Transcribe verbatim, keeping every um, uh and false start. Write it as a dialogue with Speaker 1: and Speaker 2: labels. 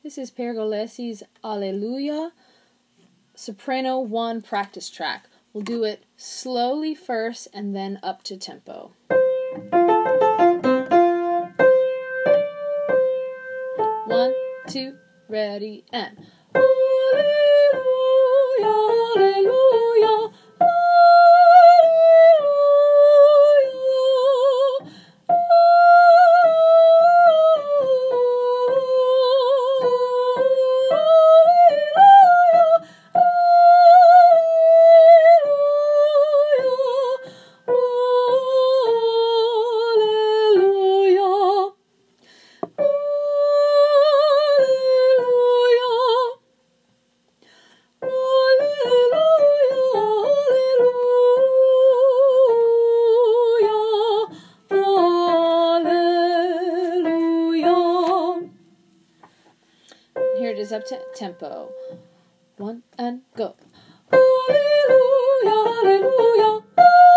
Speaker 1: This is Pergolesi's Alleluia, soprano one practice track. We'll do it slowly first and then up to tempo. One, two, ready, and Alleluia, Alleluia, Here it is up to tempo. One and go. Alleluia, Alleluia.